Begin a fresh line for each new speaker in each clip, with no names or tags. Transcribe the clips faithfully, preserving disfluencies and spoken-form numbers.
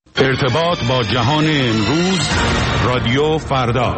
ارتباط با جهان امروز، رادیو فردا.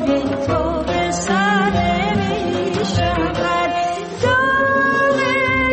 تو به سر می شود داغ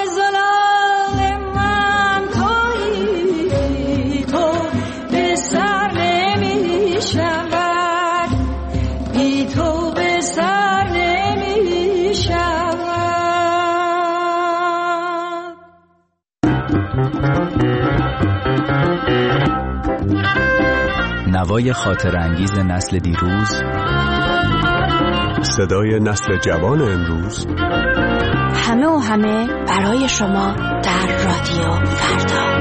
نوای خاطر انگیز نسل دیروز،
صدای نسل جوان امروز،
همه و همه برای شما در رادیو فردا.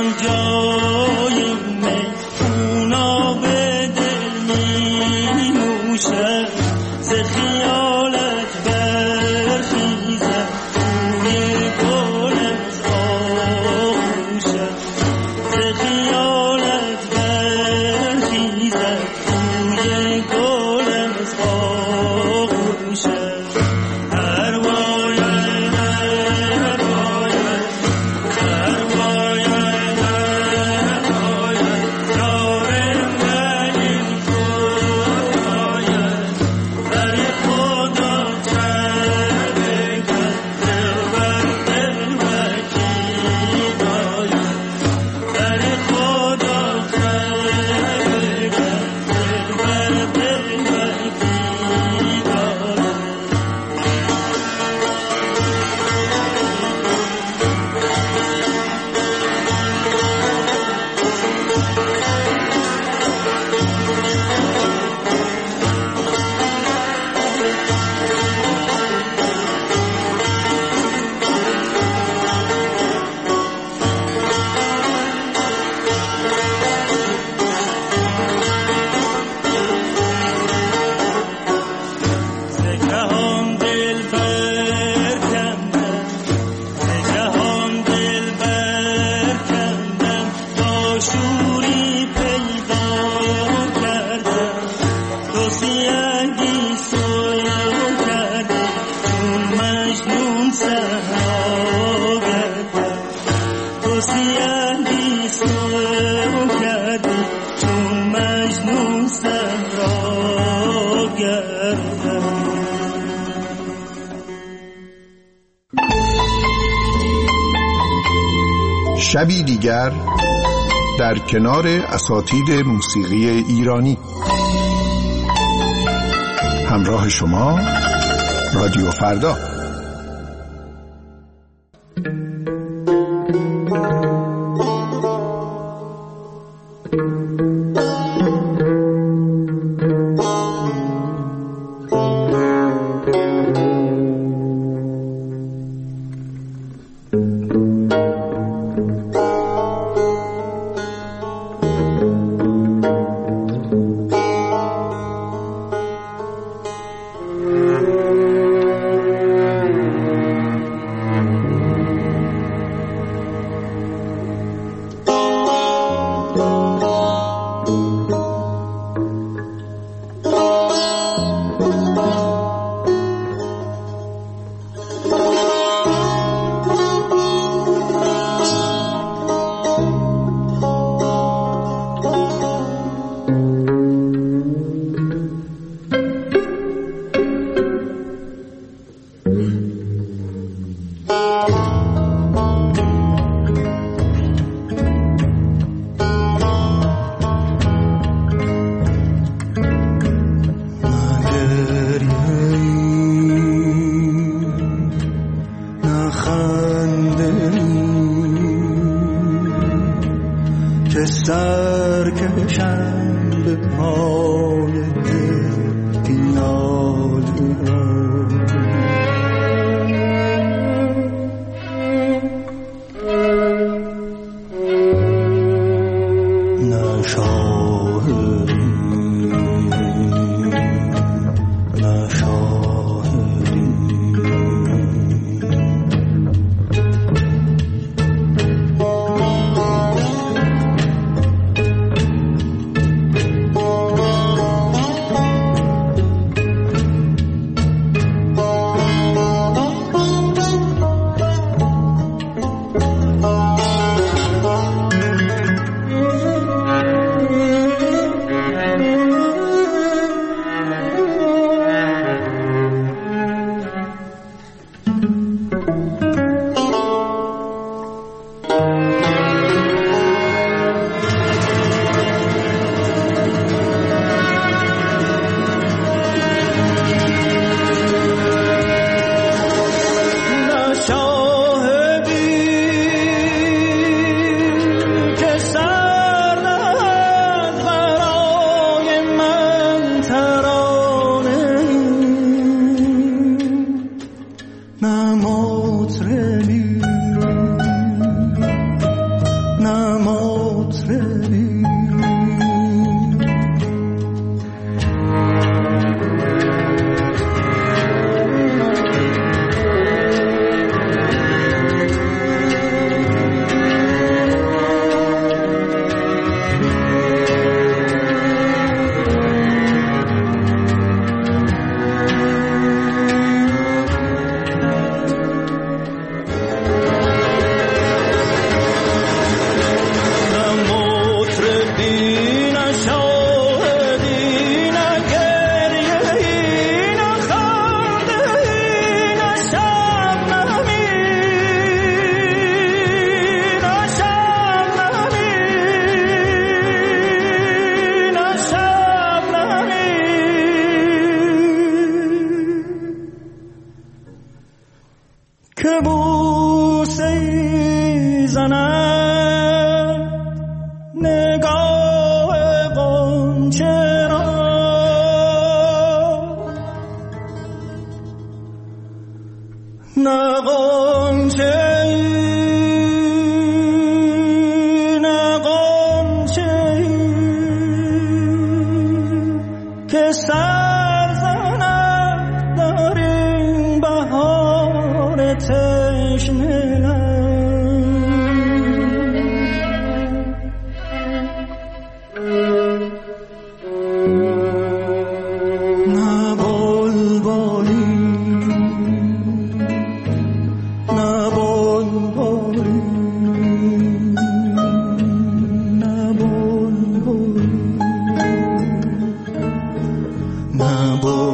جای می خونا به دل می شبی دیگر در کنار اساتید موسیقی ایرانی. همراه شما رادیو فردا.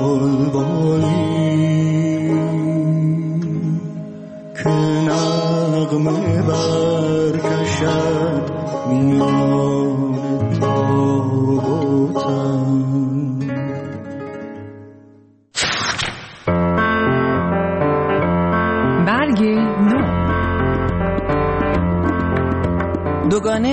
بلبلی که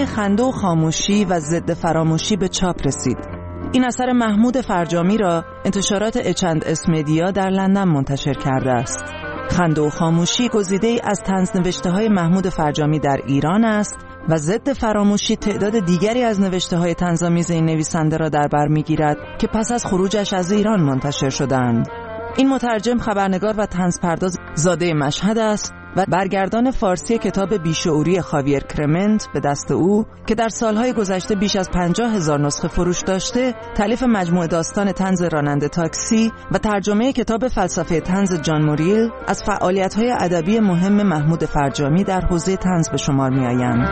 ترجمه خنده و خاموشی و ضد فراموشی به چاپ رسید. این اثر محمود فرجامی را انتشارات اچ اند اس مدیا در لندن منتشر کرده است. خنده و خاموشی گزیده‌ای از طنزنوشته‌های محمود فرجامی در ایران است و ضد فراموشی تعداد دیگری از نوشته‌های طنزآمیز این نویسنده را در بر می‌گیرد که پس از خروجش از ایران منتشر شده‌اند. این مترجم، خبرنگار و طنزپرداز زاده مشهد است و برگردان فارسی کتاب بیشعوری خاویر کرمنت به دست او که در سالهای گذشته بیش از پنجاه هزار نسخه فروش داشته، تالیف مجموعه داستان طنز راننده تاکسی و ترجمه کتاب فلسفه طنز جان موریل از فعالیت‌های ادبی مهم محمود فرجامی در حوزه طنز به شمار می‌آیند.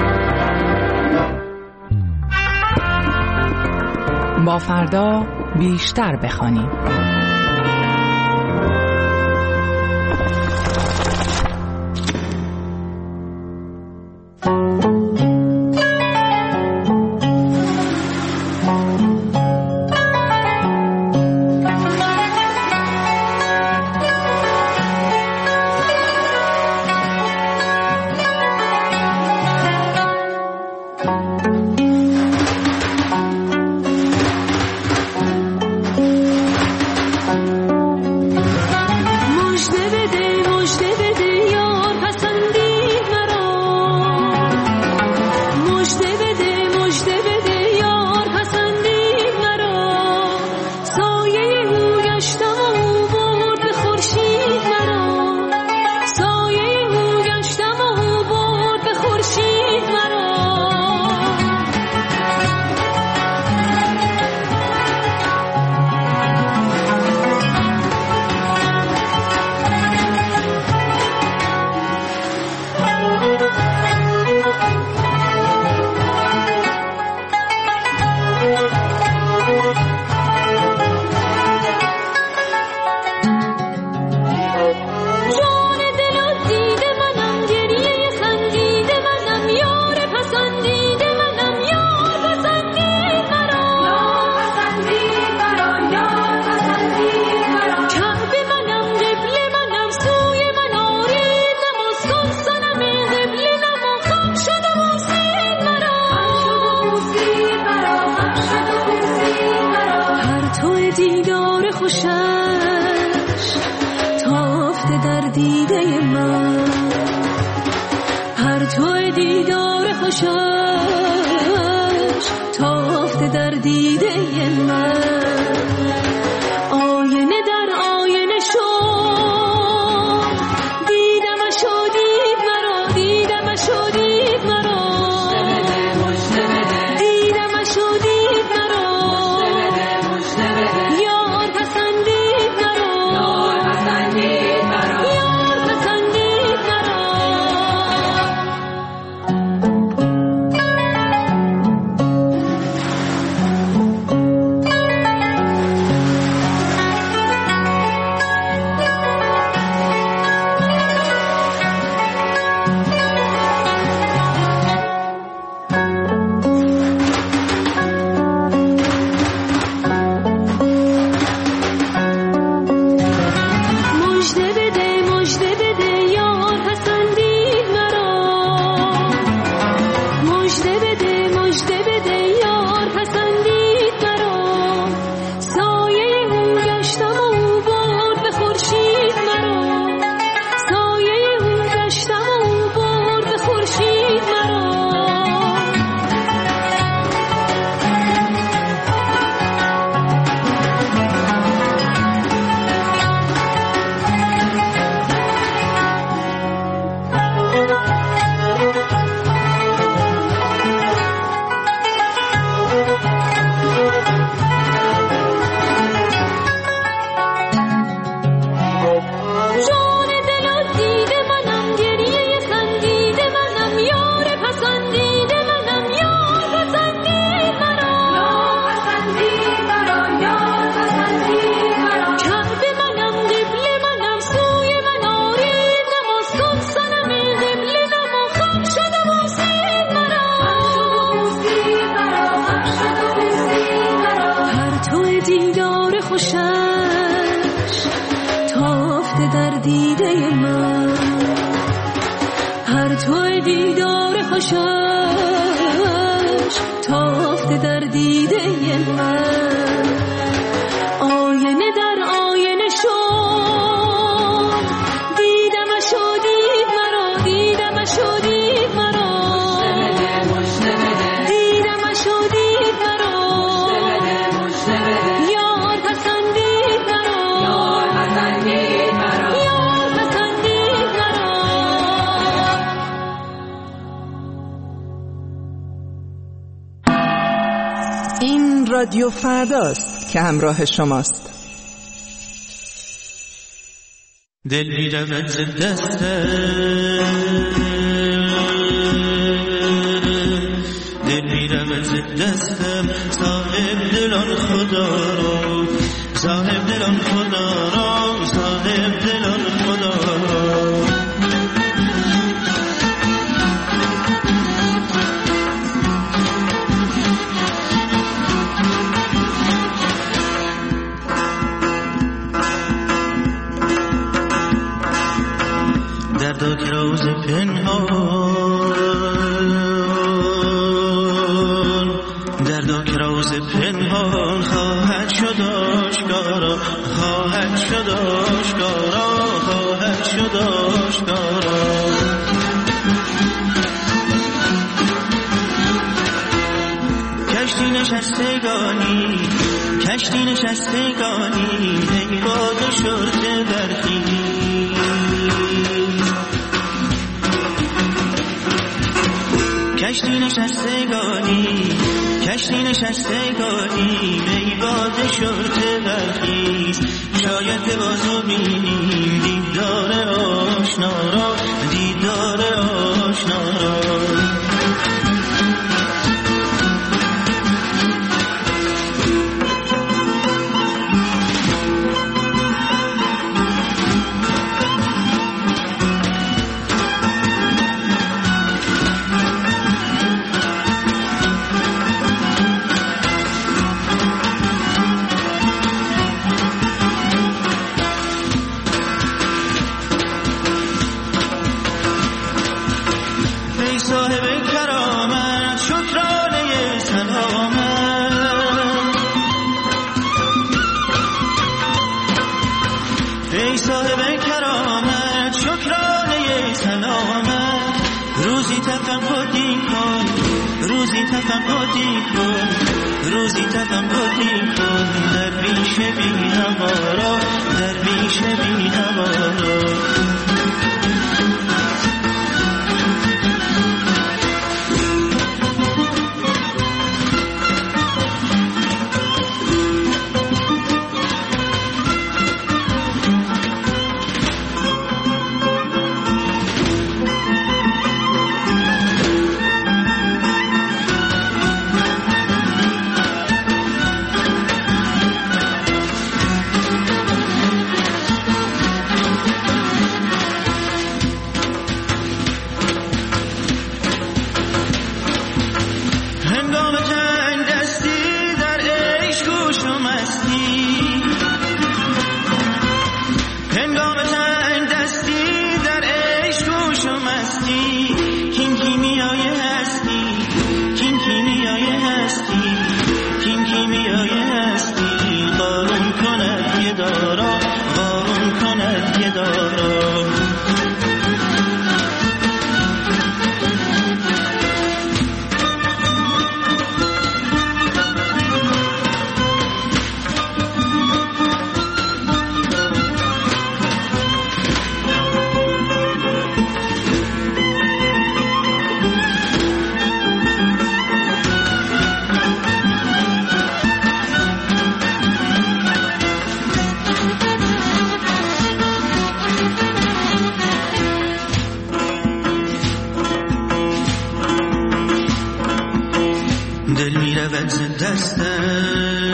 با فردا بیشتر بخوانیم.
هر توی دیدار خوشش دیده من، آینه در آینه شد، دیدمش و دید مرا، دیدمش و دید مرا، دیدمش و دید مرا، یار پسندید مرا، یار پسندید مرا، یار پسندید مرا.
این رادیو فرداست که همراه شماست.
دل می رود ز دستم، دل می رود ز دستم، صاحب دلان خدا رو، صاحب دلان خدا رو، صاحب دلان خدا رو. دردا که روز پنهان، دردا که روز پنهان خواهد شد آشکارا، خواهد شد آشکارا، خواهد شد آشکارا. کشتی نشستگانی، کشتی نشستگانی، ای باد شرط برخی، کشتی نشستگانی، کشتی نشستگانی، ای باد شرط برخیز. شاید که بازو بینیم دیدار آشنا را، دیدار آشنا را. تفقدی کن، روزی تفقدی کن، در بیش بی نوارا، در بیش بی نوارا. دل می رود ز دستم،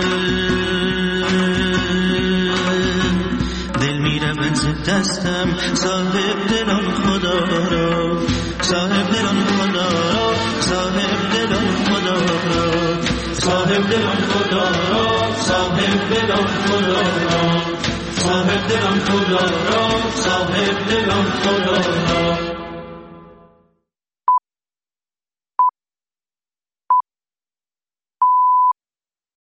دل می رود ز دستم، صاحب دلان خدا را، صاحب دلان خدا را، صاحب دلان خدا را، صاحب دلان خدا را، صاحب دلان خدا را، صاحب دلان خدا را، صاحب دلان خدا را.